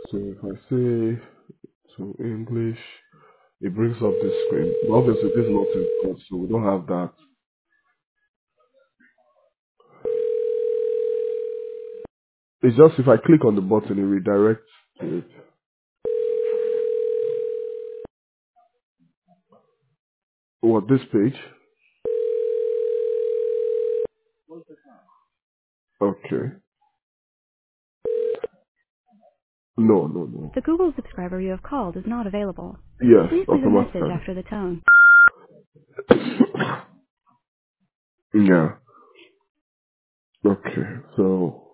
So if I say to English, it brings up this screen. But obviously, this is not in code, so we don't have that. It's just if I click on the button, it redirects to it. What, this page? Okay. No, no, no. The Google subscriber you have called is not available. Yes, Please leave a message automatically. after the tone. Yeah. Okay. So